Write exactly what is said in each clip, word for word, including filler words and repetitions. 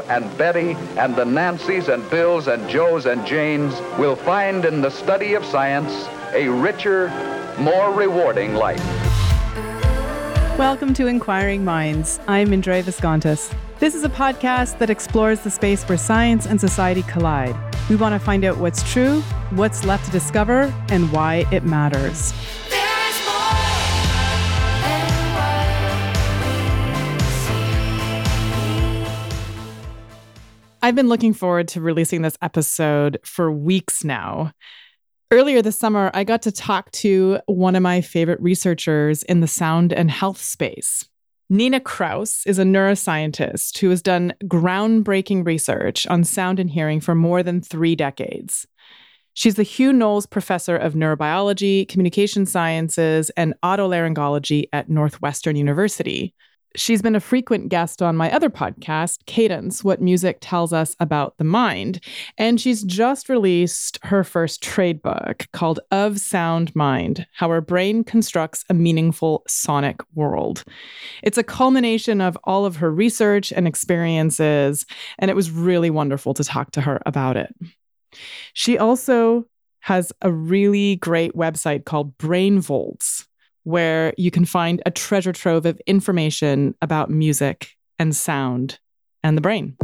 and Betty and the Nancys and Bills and Joes and Janes will find in the study of science a richer, more rewarding life. Welcome to Inquiring Minds. I'm Indre Viscontis. This is a podcast that explores the space where science and society collide. We want to find out what's true, what's left to discover, and why it matters. I've been looking forward to releasing this episode for weeks now. Earlier this summer, I got to talk to one of my favorite researchers in the sound and health space. Nina Kraus is a neuroscientist who has done groundbreaking research on sound and hearing for more than three decades. She's the Hugh Knowles Professor of Neurobiology, Communication Sciences, and Otolaryngology at Northwestern University. She's been a frequent guest on my other podcast, Cadence, What Music Tells Us About the Mind. And she's just released her first trade book called Of Sound Mind, How Our Brain Constructs a Meaningful Sonic World. It's a culmination of all of her research and experiences, and it was really wonderful to talk to her about it. She also has a really great website called Brain Volts, where you can find a treasure trove of information about music and sound and the brain.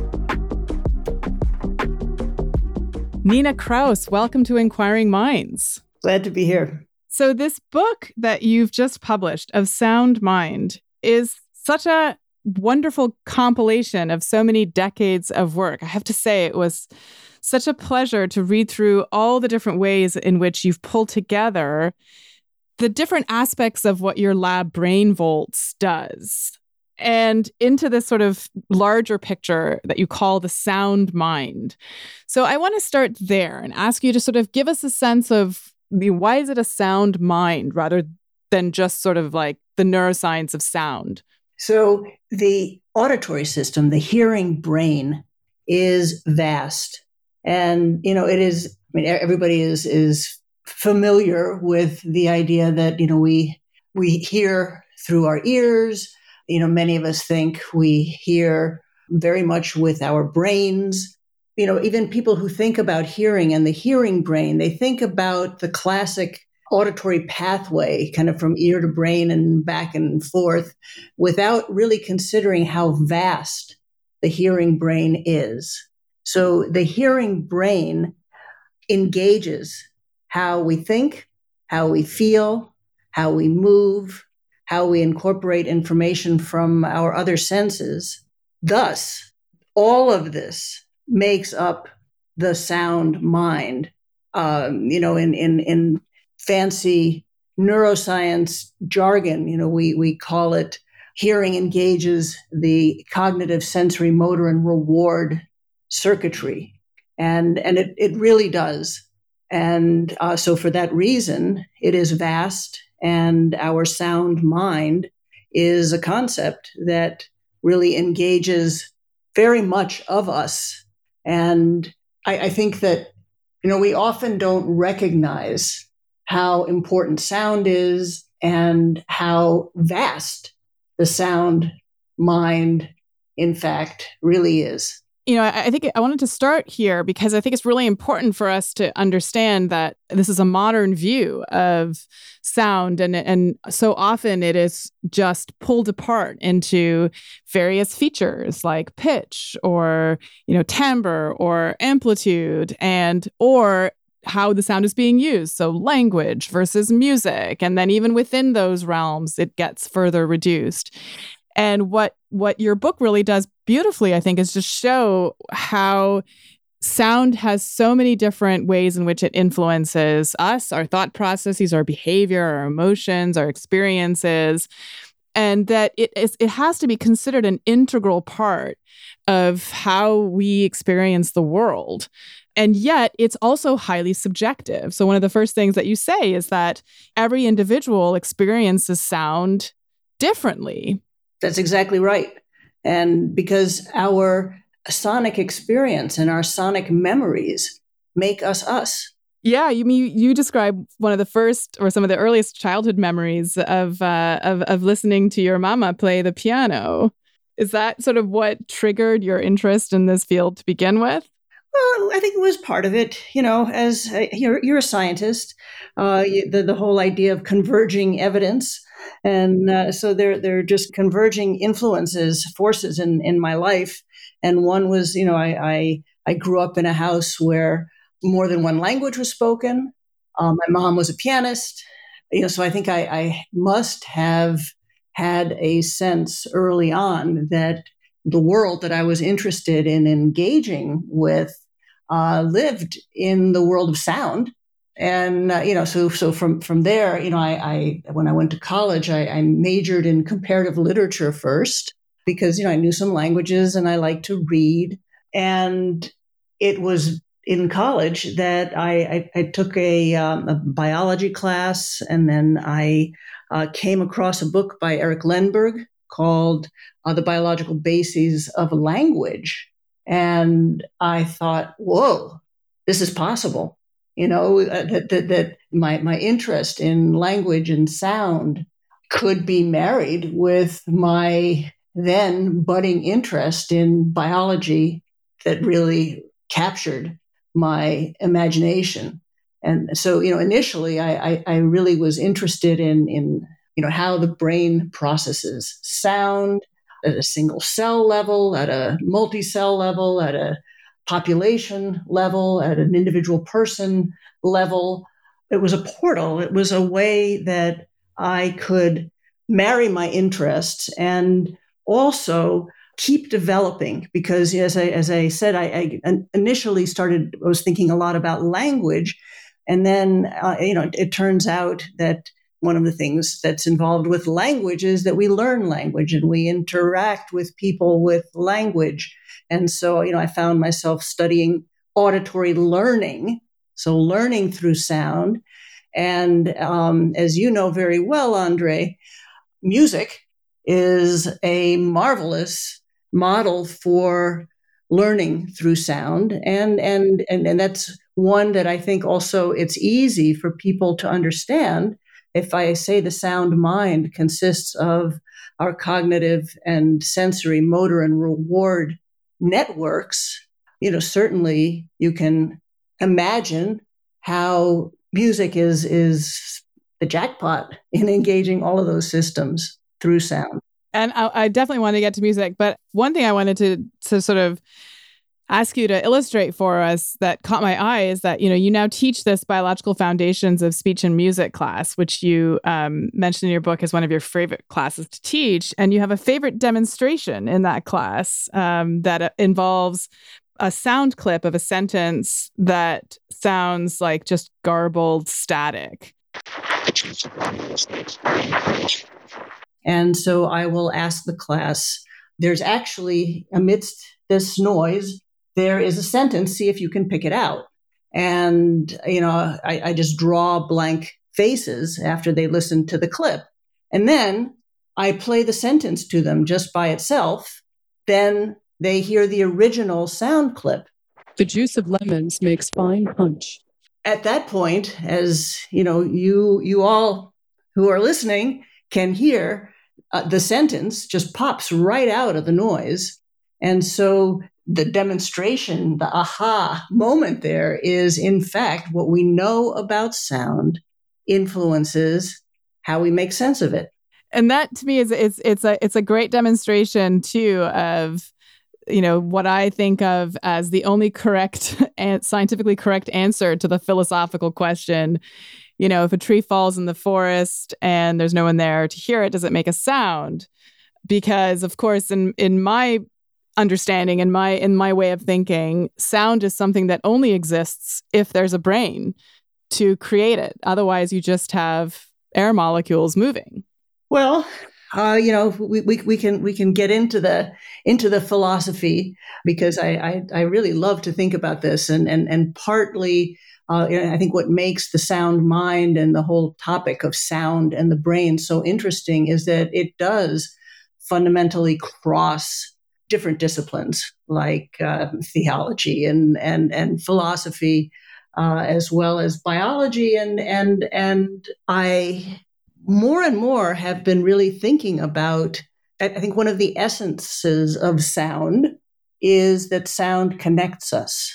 Nina Kraus, welcome to Inquiring Minds. Glad to be here. So this book that you've just published, Of Sound Mind, is such a wonderful compilation of so many decades of work. I have to say, it was such a pleasure to read through all the different ways in which you've pulled together the different aspects of what your lab Brain Volts does, and into this sort of larger picture that you call the sound mind. So I want to start there and ask you to sort of give us a sense of the, why is it a sound mind rather than just sort of like the neuroscience of sound? So the auditory system, the hearing brain, is vast. And, you know, it is, I mean, everybody is, is familiar with the idea that, you know, we we hear through our ears. You know, many of us think we hear very much with our brains. You know, even people who think about hearing and the hearing brain, they think about the classic auditory pathway, kind of from ear to brain and back and forth, without really considering how vast the hearing brain is. So the hearing brain engages how we think, how we feel, how we move, how we incorporate information from our other senses. Thus, all of this makes up the sound mind. Um, you know, in, in, in fancy neuroscience jargon, you know, we, we call it hearing engages the cognitive, sensory, motor, and reward circuitry. And, and it, it really does. And uh, so for that reason, it is vast, and our sound mind is a concept that really engages very much of us. And I, I think that, you know, we often don't recognize how important sound is and how vast the sound mind, in fact, really is. You know, I think I wanted to start here because I think it's really important for us to understand that this is a modern view of sound, and and so often it is just pulled apart into various features like pitch or, you know, timbre or amplitude, and or how the sound is being used. So language versus music. And then even within those realms, it gets further reduced. And what what your book really does beautifully, I think, is just show how sound has so many different ways in which it influences us, our thought processes, our behavior, our emotions, our experiences, and that it is it has to be considered an integral part of how we experience the world. And yet, it's also highly subjective. So one of the first things that you say is that every individual experiences sound differently. That's exactly right. And because our sonic experience and our sonic memories make us us. Yeah, you mean you describe one of the first or some of the earliest childhood memories of uh, of of listening to your mama play the piano. Is that sort of what triggered your interest in this field to begin with? Well, I think it was part of it. You know, as a, you're, you're a scientist, uh, you, the, the whole idea of converging evidence. And uh, so there, there are just converging influences, forces in, in my life. And one was, you know, I, I, I grew up in a house where more than one language was spoken. Um, my mom was a pianist. You know, so I think I, I must have had a sense early on that the world that I was interested in engaging with uh, lived in the world of sound. And, uh, you know, so so from, from there, you know, I, I when I went to college, I, I majored in comparative literature first because, you know, I knew some languages and I liked to read. And it was in college that I, I, I took a, um, a biology class, and then I uh, came across a book by Eric Lenberg called uh, The Biological Bases of Language. And I thought, whoa, this is possible. You know, uh, that, that, that my, my interest in language and sound could be married with my then budding interest in biology that really captured my imagination. And so, you know, initially I, I, I really was interested in, in, you know, how the brain processes sound at a single cell level, at a multi-cell level, at a population level, at an individual person level. It was a portal. It was a way that I could marry my interests and also keep developing, because as I, as I said, I, I initially started, I was thinking a lot about language. And then, uh, you know, it turns out that one of the things that's involved with language is that we learn language and we interact with people with language. And so, you know, I found myself studying auditory learning, so learning through sound. And um, as you know very well, Andre, music is a marvelous model for learning through sound. And, and, and, and that's one that I think also it's easy for people to understand. If I say the sound mind consists of our cognitive and sensory, motor, and reward networks, you know, certainly you can imagine how music is, is the jackpot in engaging all of those systems through sound. And I, I definitely want to get to music, but one thing I wanted to to sort of ask you to illustrate for us that caught my eye is that, you know, you now teach this Biological Foundations of Speech and Music class, which you um, mentioned in your book as one of your favorite classes to teach. And you have a favorite demonstration in that class um, that involves a sound clip of a sentence that sounds like just garbled static. And so I will ask the class, there's actually, amidst this noise, there is a sentence, see if you can pick it out. And, you know, I, I just draw blank faces after they listen to the clip. And then I play the sentence to them just by itself. Then they hear the original sound clip. The juice of lemons makes fine punch. At that point, as you know, you you all who are listening can hear uh, the sentence just pops right out of the noise. And so the demonstration, the aha moment there is, in fact, what we know about sound influences how we make sense of it. And that to me is it's it's a it's a great demonstration too of, you know, what I think of as the only correct and scientifically correct answer to the philosophical question. You know, if a tree falls in the forest and there's no one there to hear it, does it make a sound? Because, of course, in in my understanding, in my in my way of thinking, sound is something that only exists if there's a brain to create it. Otherwise, you just have air molecules moving. Well, uh, you know, we, we we can we can get into the into the philosophy, because I I, I really love to think about this, and and and partly. Uh, I think what makes the sound mind and the whole topic of sound and the brain so interesting is that it does fundamentally cross different disciplines like uh, theology and and and philosophy, uh, as well as biology, and and and I more and more have been really thinking about I think one of the essences of sound is that sound connects us.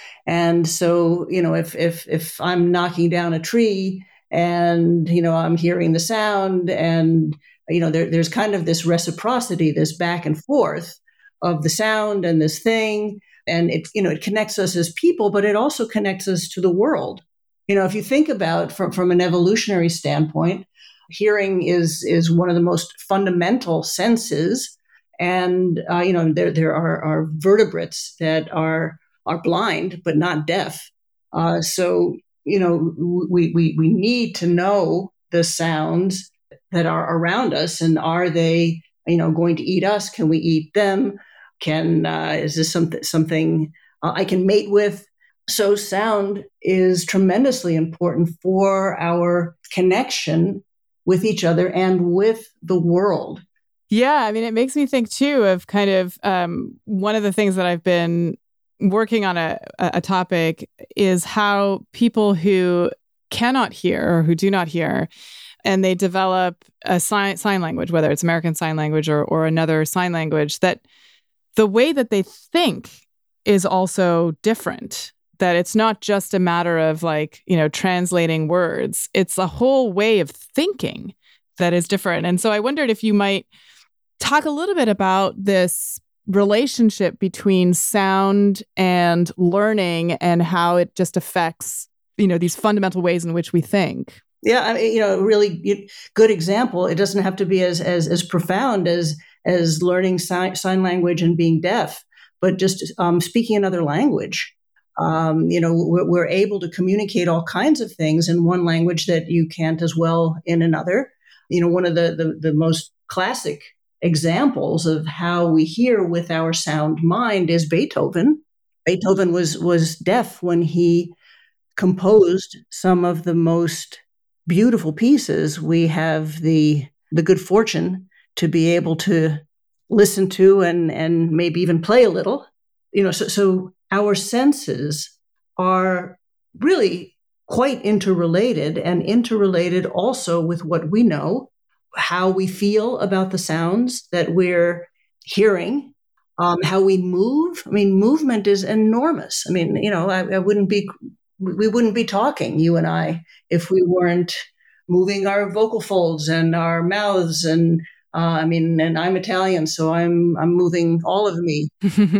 And so, you know, if if if I'm knocking down a tree and, you know, I'm hearing the sound and, you know, there, there's kind of this reciprocity, this back and forth of the sound and this thing. And it, you know, it connects us as people, but it also connects us to the world. You know, if you think about from, from an evolutionary standpoint, hearing is is one of the most fundamental senses. And, uh, you know, there there are, are vertebrates that are are blind, but not deaf. Uh, so, you know, we, we, we need to know the sounds that are around us. And are they, you know, going to eat us? Can we eat them? Can, uh, is this something, something uh, I can mate with? So sound is tremendously important for our connection with each other and with the world. Yeah, I mean, it makes me think too of kind of um, one of the things that I've been working on a, a topic is how people who cannot hear or who do not hear, and they develop a sign, sign language, whether it's American Sign Language or, or another sign language, that the way that they think is also different. That it's not just a matter of like, you know, translating words. It's a whole way of thinking that is different. And so I wondered if you might talk a little bit about this relationship between sound and learning and how it just affects, you know, these fundamental ways in which we think. Yeah, I mean, you know, a really good example. It doesn't have to be as as as profound as as learning sign, sign language and being deaf, but just um, speaking another language. Um, you know, we're, we're able to communicate all kinds of things in one language that you can't as well in another. You know, one of the the, the most classic examples of how we hear with our sound mind is Beethoven. Beethoven was was deaf when he composed some of the most beautiful pieces we have the the good fortune to be able to listen to and and maybe even play a little. You know, so, so our senses are really quite interrelated and interrelated also with what we know, how we feel about the sounds that we're hearing, um, how we move. I mean, movement is enormous. I mean, you know, I, I wouldn't be, we wouldn't be talking, you and I, if we weren't moving our vocal folds and our mouths. And uh, I mean, and I'm Italian, so I'm I'm moving all of me.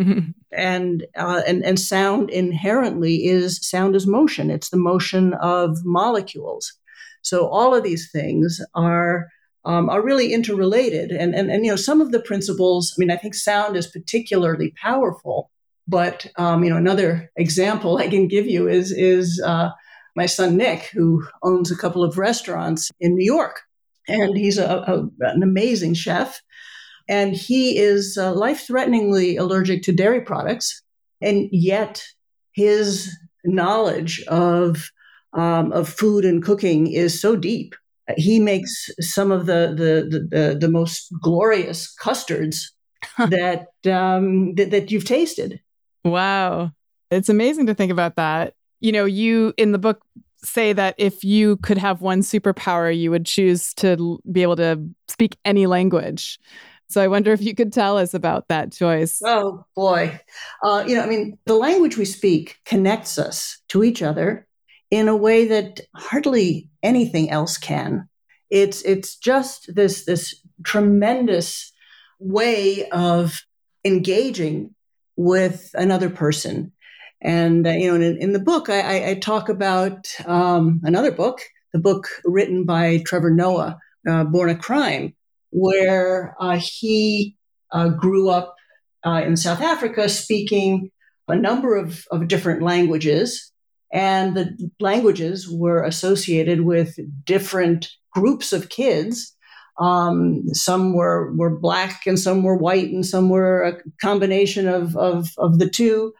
and uh, and and sound inherently is sound is motion. It's the motion of molecules. So all of these things are. Um, are really interrelated. And, and, and, you know, some of the principles, I mean, I think sound is particularly powerful, but, um, you know, another example I can give you is, is uh, my son, Nick, who owns a couple of restaurants in New York. And he's a, a, an amazing chef. And he is uh, life-threateningly allergic to dairy products. And yet his knowledge of, um, of food and cooking is so deep. He makes some of the the the, the most glorious custards that, um, that that you've tasted. Wow, it's amazing to think about that. You know, you in the book say that if you could have one superpower, you would choose to be able to speak any language. So I wonder if you could tell us about that choice. Oh boy, uh, you know, I mean, the language we speak connects us to each other in a way that hardly anything else can. It's it's just this this tremendous way of engaging with another person. And uh, you know, in, in the book, I, I, I talk about um, another book, the book written by Trevor Noah, uh, Born a Crime, where uh, he uh, grew up uh, in South Africa, speaking a number of, of different languages. And the languages were associated with different groups of kids. Um, some were, were Black and some were white and some were a combination of, of, of the two.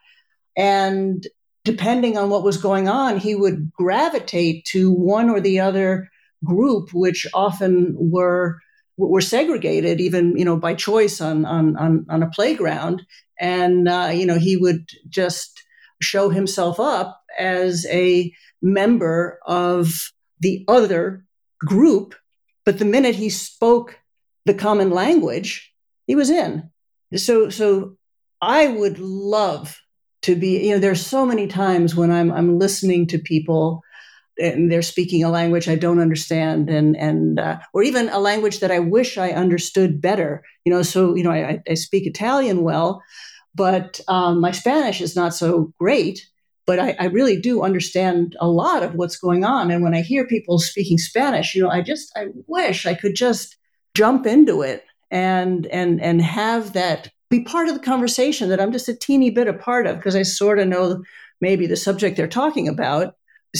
And depending on what was going on, he would gravitate to one or the other group, which often were were segregated, even, you know, by choice on on on, on a playground. And uh, you know, he would just show himself up as a member of the other group. But the minute he spoke the common language, he was in. So, so I would love to be, you know, there's so many times when I'm, I'm listening to people and they're speaking a language I don't understand, and, and, uh, or even a language that I wish I understood better. You know, so, you know, I, I speak Italian well, but um, my Spanish is not so great, but I, I really do understand a lot of what's going on. And when I hear people speaking Spanish, you know, I just, I wish I could just jump into it and, and, and have that be part of the conversation that I'm just a teeny bit a part of, because I sort of know maybe the subject they're talking about.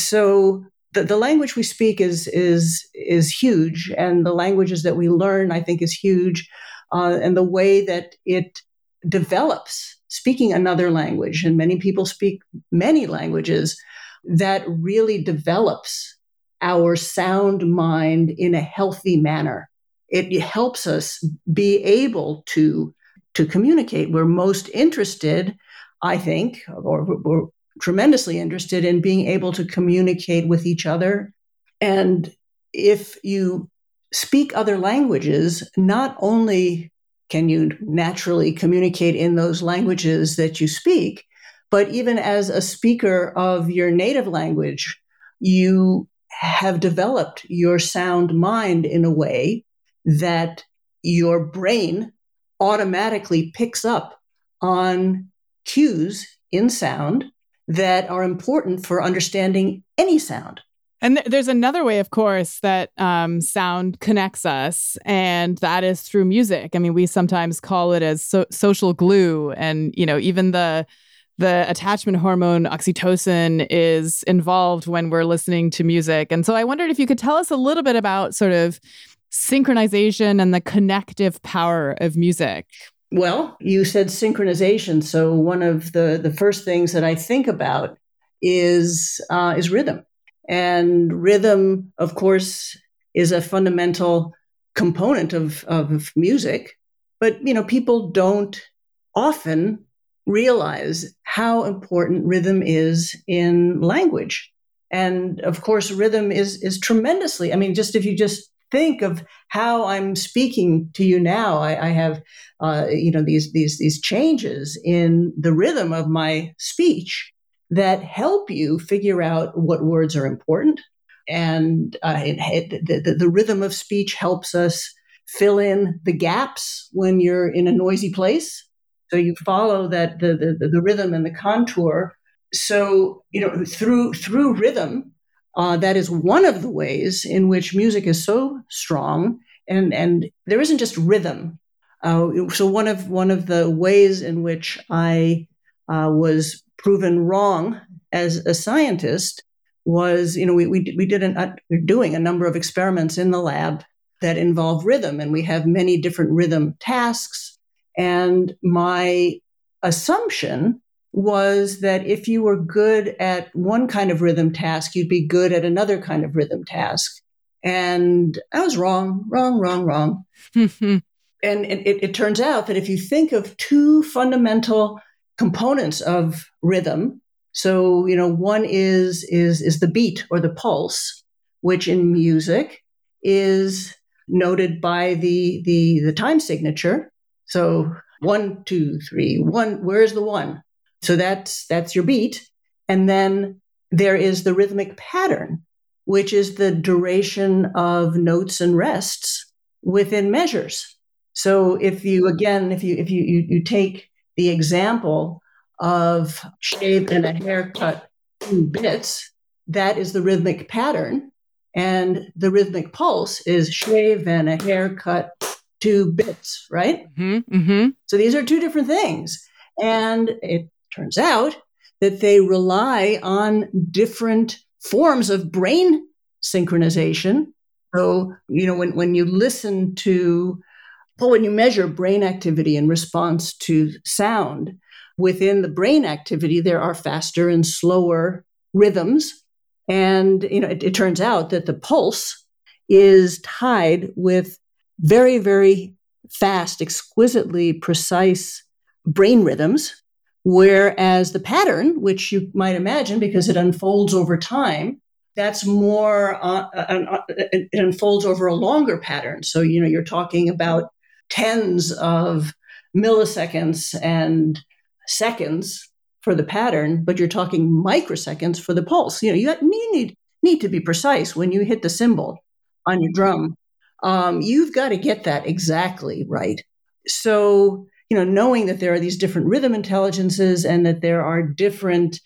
So the, the language we speak is, is, is huge. And the languages that we learn, I think, is huge. Uh, and the way that it develops speaking another language, and many people speak many languages, that really develops our sound mind in a healthy manner. It, it helps us be able to, to communicate. We're most interested, I think, or we're tremendously interested in being able to communicate with each other. And if you speak other languages, not only can you naturally communicate in those languages that you speak, but even as a speaker of your native language, you have developed your sound mind in a way that your brain automatically picks up on cues in sound that are important for understanding any sound. And th- there's another way, of course, that um, sound connects us, and that is through music. I mean, we sometimes call it as so- social glue, and you know, even the the attachment hormone oxytocin is involved when we're listening to music. And so, I wondered if you could tell us a little bit about sort of synchronization and the connective power of music. Well, you said synchronization, so one of the the first things that I think about is uh, is rhythm. And rhythm, of course, is a fundamental component of, of music. But, you know, people don't often realize how important rhythm is in language. And, of course, rhythm is, is tremendously, I mean, just if you just think of how I'm speaking to you now, I, I have, uh, you know, these, these, these changes in the rhythm of my speech that help you figure out what words are important. And uh, it, it, the, the rhythm of speech helps us fill in the gaps when you're in a noisy place. So you follow that the, the, the rhythm and the contour. So, you know, through through rhythm, uh, that is one of the ways in which music is so strong. And, and there isn't just rhythm. Uh, so one of one of the ways in which I uh, was proven wrong as a scientist was, you know, we we, we did an, uh, we're doing a number of experiments in the lab that involve rhythm, and we have many different rhythm tasks. And my assumption was that if you were good at one kind of rhythm task, you'd be good at another kind of rhythm task. And I was wrong, wrong, wrong, wrong. And it, it turns out that if you think of two fundamental components of rhythm. So, you know, one is, is, is the beat or the pulse, which in music is noted by the, the, the time signature. So one, two, three, one, where's the one? So that's, that's your beat. And then there is the rhythmic pattern, which is the duration of notes and rests within measures. So if you, again, if you, if you, you, you take the example of shave and a haircut two bits, that is the rhythmic pattern. And the rhythmic pulse is shave and a haircut two bits, right? Mm-hmm, mm-hmm. So these are two different things. And it turns out that they rely on different forms of brain synchronization. So, you know, when, when you listen to Well, when you measure brain activity in response to sound, within the brain activity, there are faster and slower rhythms. And, you know, it, it turns out that the pulse is tied with very, very fast, exquisitely precise brain rhythms, whereas the pattern, which you might imagine because it unfolds over time, that's more, uh, uh, uh, it unfolds over a longer pattern. So, you know, you're talking about tens of milliseconds and seconds for the pattern, but you're talking microseconds for the pulse. You know, you need, need to be precise when you hit the cymbal on your drum. Um, you've got to get that exactly right. So, you know, knowing that there are these different rhythm intelligences and that there are different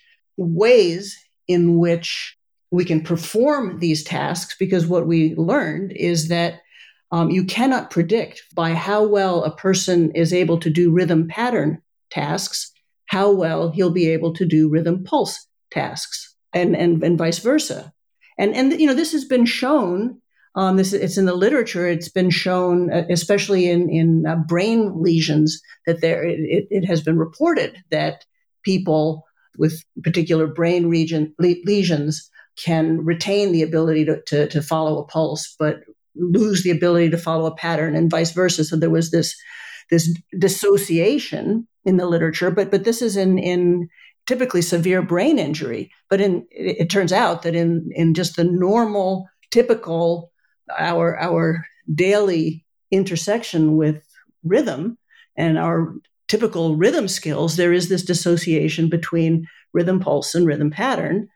ways in which we can perform these tasks, because what we learned is that um, you cannot predict by how well a person is able to do rhythm pattern tasks, how well he'll be able to do rhythm pulse tasks, and, and, and vice versa. And, and, you know, this has been shown, um, this, it's in the literature, it's been shown, uh, especially in, in uh, brain lesions, that there, it, it has been reported that people with particular brain region le- lesions can retain the ability to, to, to follow a pulse, but lose the ability to follow a pattern, and vice versa. So there was this, this dissociation in the literature, but, but this is in, in typically severe brain injury. But in, it, it turns out that in, in just the normal, typical, our, our daily intersection with rhythm and our typical rhythm skills, there is this dissociation between rhythm pulse and rhythm pattern.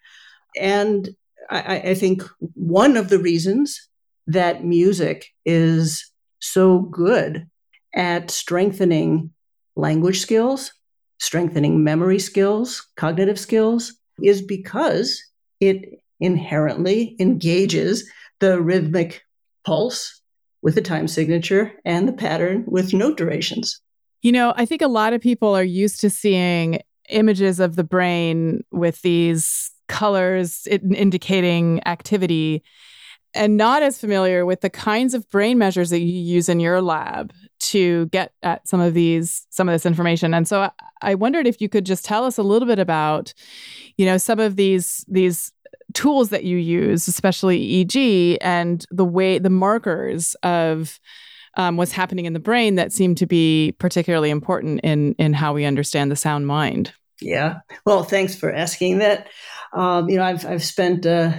And I, I think one of the reasons that music is so good at strengthening language skills, strengthening memory skills, cognitive skills, is because it inherently engages the rhythmic pulse with the time signature and the pattern with note durations. You know, I think a lot of people are used to seeing images of the brain with these colors indicating activity, and not as familiar with the kinds of brain measures that you use in your lab to get at some of these, some of this information. And so I, I wondered if you could just tell us a little bit about, you know, some of these, these tools that you use, especially E E G, and the way, the markers of um, what's happening in the brain that seem to be particularly important in, in how we understand the sound mind. Yeah. Well, thanks for asking that. Um, you know, I've, I've spent uh,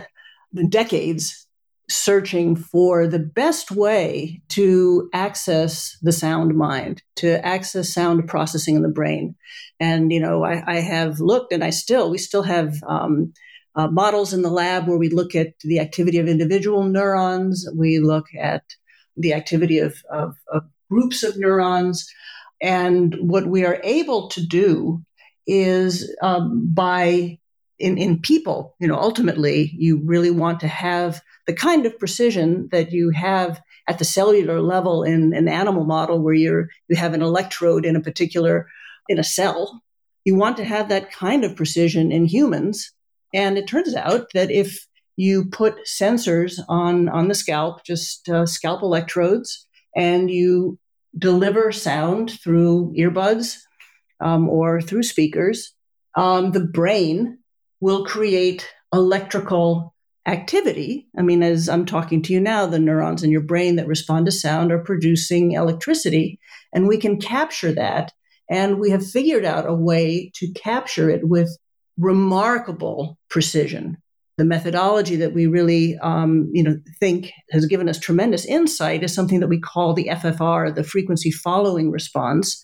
decades searching for the best way to access the sound mind, to access sound processing in the brain. And, you know, I, I have looked, and I still, we still have um, uh, models in the lab where we look at the activity of individual neurons. We look at the activity of, of, of groups of neurons. And what we are able to do is um, by, in, in people, you know, ultimately, you really want to have the kind of precision that you have at the cellular level in an animal model where you're, you have an electrode in a particular, in a cell. You want to have that kind of precision in humans. And it turns out that if you put sensors on, on the scalp, just uh, scalp electrodes, and you deliver sound through earbuds um, or through speakers, um, the brain will create electrical activity. I mean, as I'm talking to you now, the neurons in your brain that respond to sound are producing electricity, and we can capture that. And we have figured out a way to capture it with remarkable precision. The methodology that we really, um, you know, think has given us tremendous insight is something that we call the F F R, the frequency following response.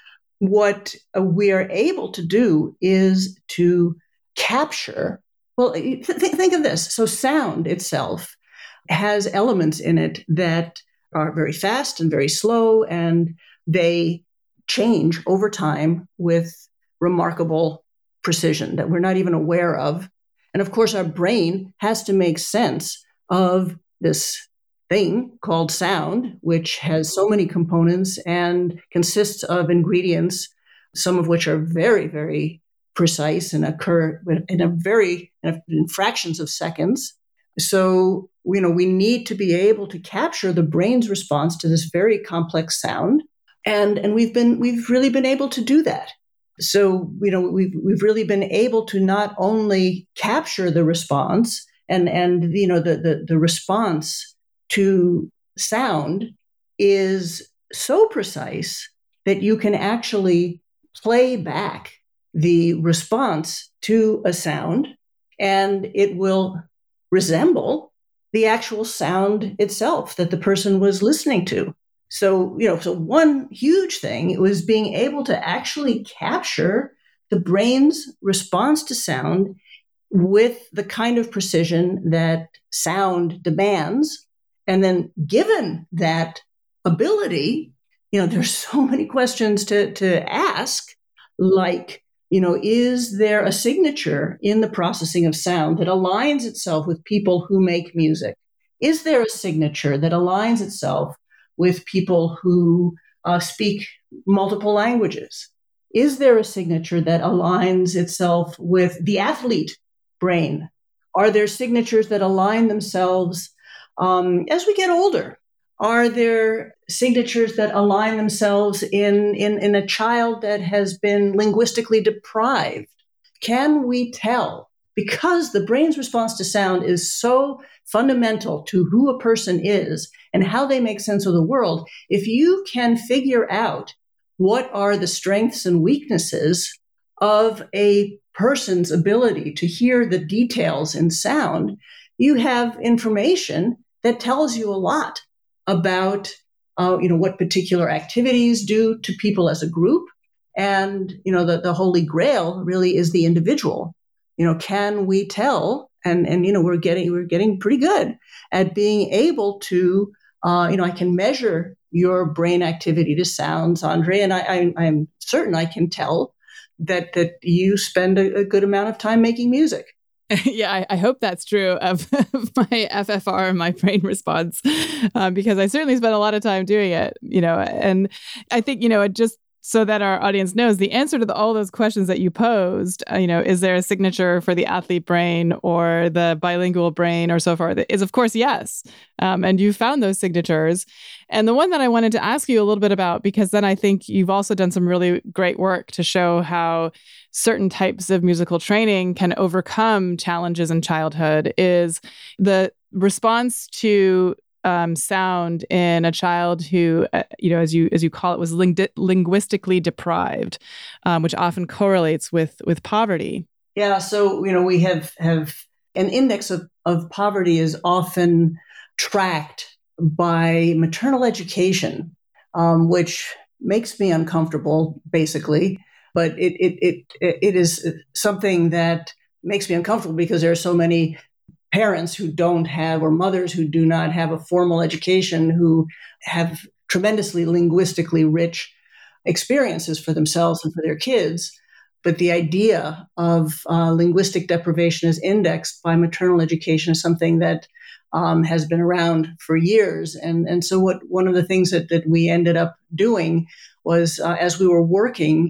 What uh, we are able to do is to capture. Well, th- think of this. So sound itself has elements in it that are very fast and very slow, and they change over time with remarkable precision that we're not even aware of. And of course, our brain has to make sense of this thing called sound, which has so many components and consists of ingredients, some of which are very, very precise and occur in a very in fractions of seconds. So, you know, we need to be able to capture the brain's response to this very complex sound, and and we've been we've really been able to do that. So, you know, we've we've really been able to not only capture the response and and you know the the, the response to sound is so precise that you can actually play back the response to a sound, and it will resemble the actual sound itself that the person was listening to. So, you know, so one huge thing was being able to actually capture the brain's response to sound with the kind of precision that sound demands. And then given that ability, you know, there's so many questions to, to ask, like, you know, is there a signature in the processing of sound that aligns itself with people who make music? Is there a signature that aligns itself with people who uh, speak multiple languages? Is there a signature that aligns itself with the athlete brain? Are there signatures that align themselves um, as we get older? Are there signatures that align themselves in, in, in a child that has been linguistically deprived? Can we tell? Because the brain's response to sound is so fundamental to who a person is and how they make sense of the world. If you can figure out what are the strengths and weaknesses of a person's ability to hear the details in sound, you have information that tells you a lot about uh, you know, what particular activities do to people as a group. And, you know, the, the holy grail really is the individual. You know, can we tell? And, and, you know, we're getting, we're getting pretty good at being able to, uh, you know, I can measure your brain activity to sounds, Andre, and I, I, I'm certain I can tell that, that you spend a, a good amount of time making music. Yeah, I, I hope that's true of, of my F F R and my brain response, uh, because I certainly spent a lot of time doing it, you know, and I think, you know, it just so that our audience knows the answer to the, all those questions that you posed, uh, you know, is there a signature for the athlete brain or the bilingual brain or so forth, is of course, yes. Um, and you found those signatures. And the one that I wanted to ask you a little bit about, because then I think you've also done some really great work to show how certain types of musical training can overcome challenges in childhood, is the response to Um, sound in a child who, uh, you know, as you as you call it, was ling- linguistically deprived, um, which often correlates with with poverty. Yeah, so you know, we have have an index of, of poverty is often tracked by maternal education, um, which makes me uncomfortable, basically. But it it it it is something that makes me uncomfortable because there are so many parents who don't have, or mothers who do not have a formal education, who have tremendously linguistically rich experiences for themselves and for their kids. But the idea of uh, linguistic deprivation as indexed by maternal education is something that um, has been around for years. And, and so what one of the things that, that we ended up doing was, uh, as we were working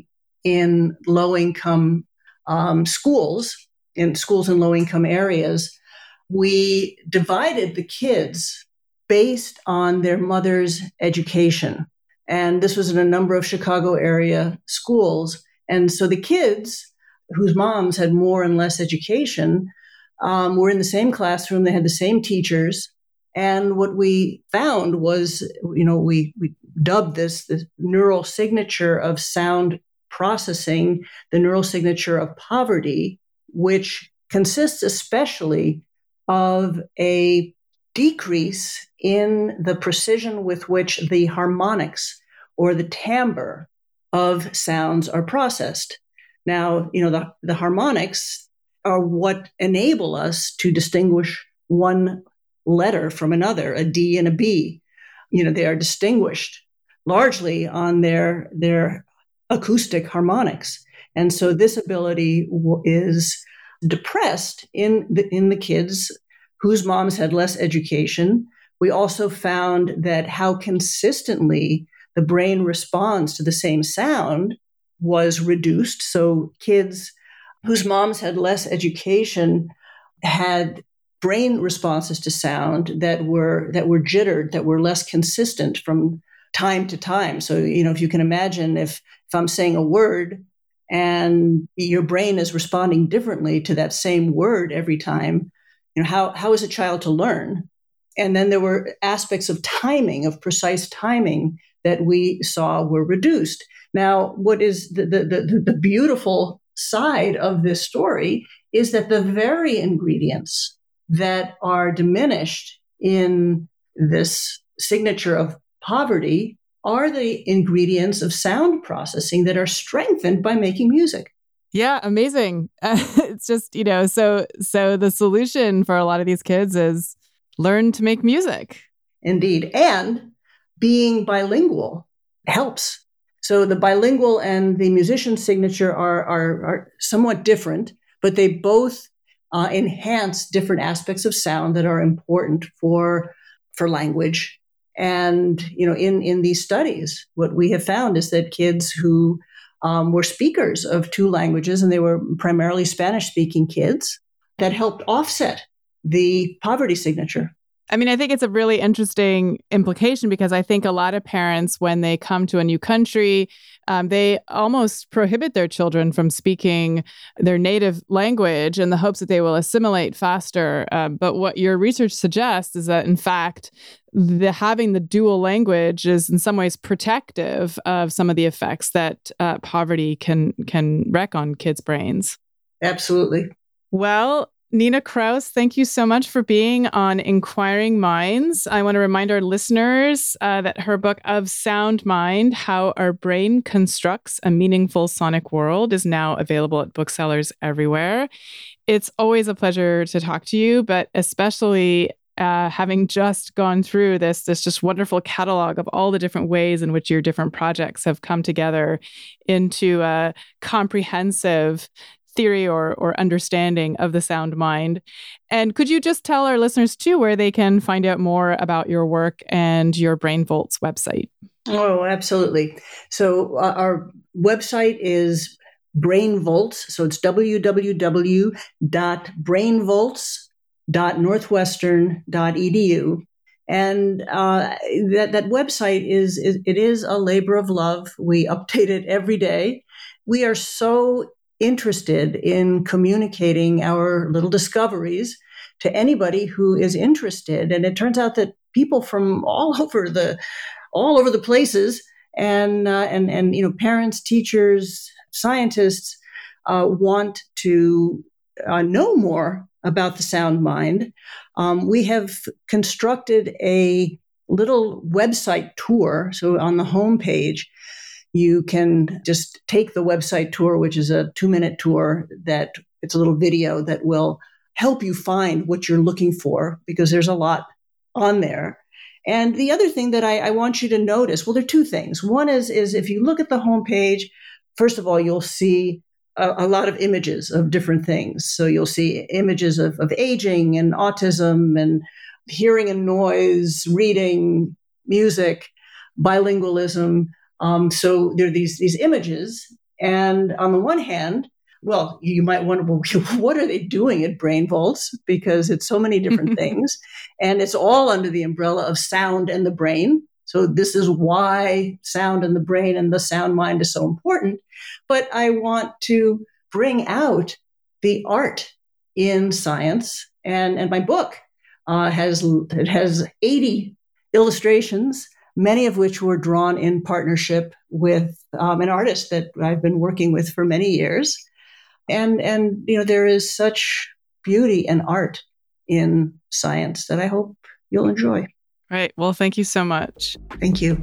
in low-income um, schools, in schools in low-income areas, we divided the kids based on their mother's education. And this was in a number of Chicago area schools. And so the kids whose moms had more and less education um, were in the same classroom. They had the same teachers. And what we found was, you know, we, we dubbed this the neural signature of sound processing, the neural signature of poverty, which consists especially of a decrease in the precision with which the harmonics or the timbre of sounds are processed. Now, you know, the, the harmonics are what enable us to distinguish one letter from another, a D and a B. You know, they are distinguished largely on their, their acoustic harmonics. And so this ability w- is depressed in the, in the kids whose moms had less education. We also found that how consistently the brain responds to the same sound was reduced. So kids whose moms had less education had brain responses to sound that were that were jittered, that were less consistent from time to time. So, you know, if you can imagine, if if I'm saying a word and your brain is responding differently to that same word every time, you know, how, how is a child to learn? And then there were aspects of timing, of precise timing that we saw were reduced. Now, what is the, the, the, the beautiful side of this story is that the very ingredients that are diminished in this signature of poverty are the ingredients of sound processing that are strengthened by making music. Yeah, amazing. Uh, it's just, you know, so so the solution for a lot of these kids is learn to make music. Indeed. And being bilingual helps. So the bilingual and the musician signature are, are, are somewhat different, but they both uh, enhance different aspects of sound that are important for, for language. And, you know, in, in these studies, what we have found is that kids who um, were speakers of two languages, and they were primarily Spanish-speaking kids, that helped offset the poverty signature. I mean, I think it's a really interesting implication because I think a lot of parents, when they come to a new country, um, they almost prohibit their children from speaking their native language in the hopes that they will assimilate faster. Um, but what your research suggests is that, in fact, the having the dual language is in some ways protective of some of the effects that uh, poverty can can wreak on kids' brains. Absolutely. Well, Nina Kraus, thank you so much for being on Inquiring Minds. I want to remind our listeners uh, that her book Of Sound Mind, How Our Brain Constructs a Meaningful Sonic World is now available at booksellers everywhere. It's always a pleasure to talk to you, but especially uh, having just gone through this, this just wonderful catalog of all the different ways in which your different projects have come together into a comprehensive theory or or understanding of the sound mind. And could you just tell our listeners too where they can find out more about your work and your BrainVolts website? Oh, absolutely. So uh, our website is BrainVolts. So it's w w w dot brainvolts dot northwestern dot e d u. And uh, that that website is, is it is a labor of love. We update it every day. We are so interested in communicating our little discoveries to anybody who is interested. And it turns out that people from all over the all over the places and uh, and and you know parents, teachers, scientists uh, want to uh, know more about the sound mind. Um, we have constructed a little website tour. So on the homepage, you can just take the website tour, which is a two-minute tour that it's a little video that will help you find what you're looking for, because there's a lot on there. And the other thing that I, I want you to notice, well, there are two things. One is, is if you look at the homepage, first of all, you'll see a, a lot of images of different things. So you'll see images of, of aging and autism and hearing and noise, reading, music, bilingualism. Um, so there are these, these images. And on the one hand, well, you might wonder, well, what are they doing at BrainVolts? Because it's so many different things. And it's all under the umbrella of sound and the brain. So this is why sound and the brain and the sound mind is so important. But I want to bring out the art in science. And, and my book uh, has, it has eighty illustrations, many of which were drawn in partnership with um, an artist that I've been working with for many years. And, and, you know, there is such beauty and art in science that I hope you'll enjoy. Right. Well, thank you so much. Thank you.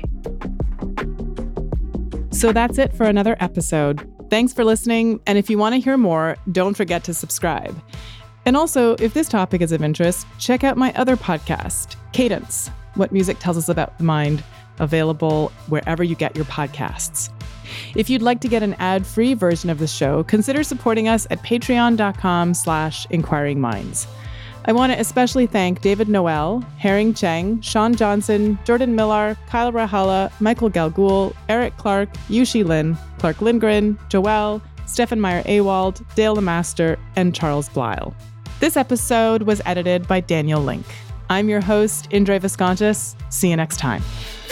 So that's it for another episode. Thanks for listening. And if you want to hear more, don't forget to subscribe. And also, if this topic is of interest, check out my other podcast, Cadence, What Music Tells Us About the Mind, available wherever you get your podcasts. If you'd like to get an ad-free version of the show, consider supporting us at patreon.com slash inquiring minds. I want to especially thank David Noel, Herring Cheng, Sean Johnson, Jordan Millar, Kyle Rahala, Michael Galgul, Eric Clark, Yushi Lin, Clark Lindgren, Joelle, Stefan Meyer-Awald, Dale Lemaster, and Charles Blyle. This episode was edited by Daniel Link. I'm your host, Indre Viscontis. See you next time.